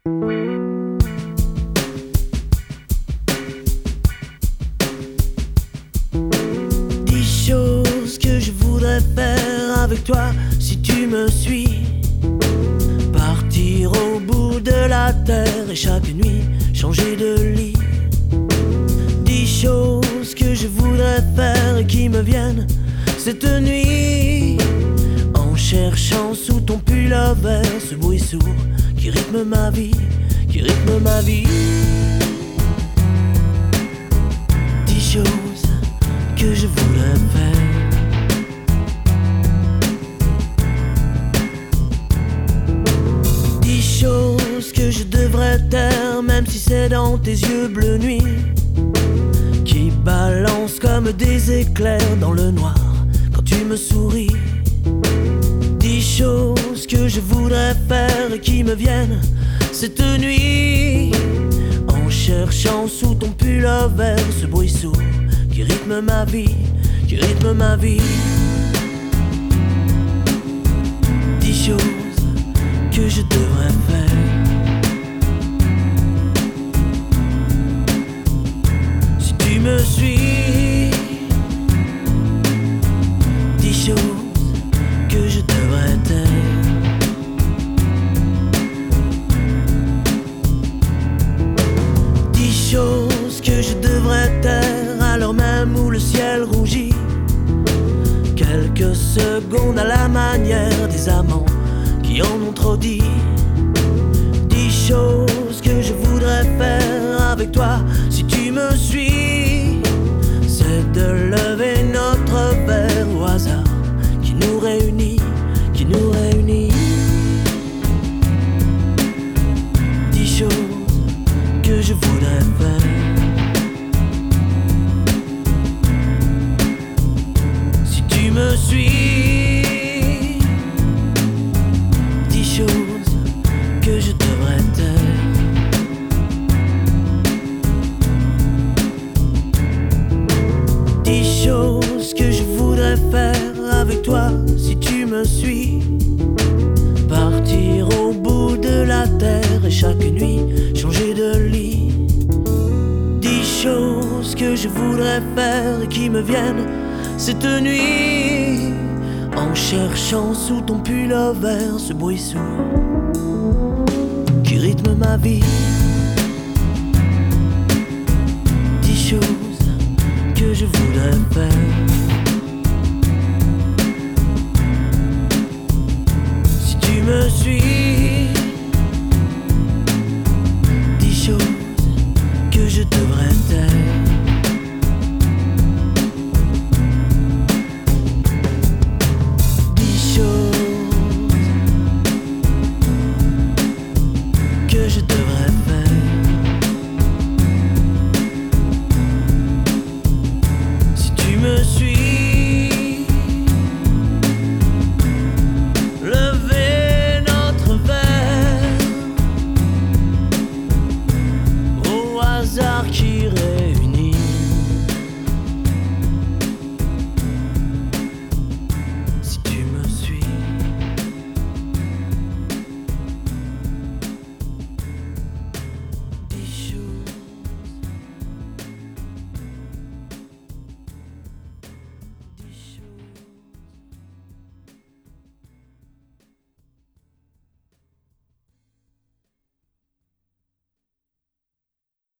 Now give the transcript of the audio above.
10 choses que je voudrais faire avec toi si tu me suis. Partir au bout de la terre et chaque nuit changer de lit. 10 choses que je voudrais faire et qui me viennent cette nuit, en cherchant sous ton pullover ce bruit sourd qui rythme ma vie, qui rythme ma vie. 10 choses que je voudrais faire. Chose que je devrais taire, même si c'est dans tes yeux bleu nuit qui balancent comme des éclairs dans le noir quand tu me souris. 10 choses que je voudrais faire et qui me viennent cette nuit, en cherchant sous ton pullover ce bruit sourd qui rythme ma vie, qui rythme ma vie. 10 choses que je devrais faire. Si tu me suis, 10 choses que je devrais taire. 10 choses que je devrais taire à l'heure même où le ciel rougit. Quelques secondes à la manière des amants qui en ont trop dit. 10 choses que je voudrais faire avec toi si tu me suis. C'est de lever notre verre au hasard qui nous réunit, qui nous réunit. 10 choses que je voudrais faire. Si tu me suis, 10 choses que je devrais taire. 10 choses que je voudrais faire avec toi si tu me suis. Partir au bout de la terre et chaque nuit changer de lit. 10 choses que je voudrais faire et qui me viennent cette nuit, en cherchant sous ton pullover ce bruit sourd qui rythme ma vie. 10 choses que je voudrais faire. Si tu me suis,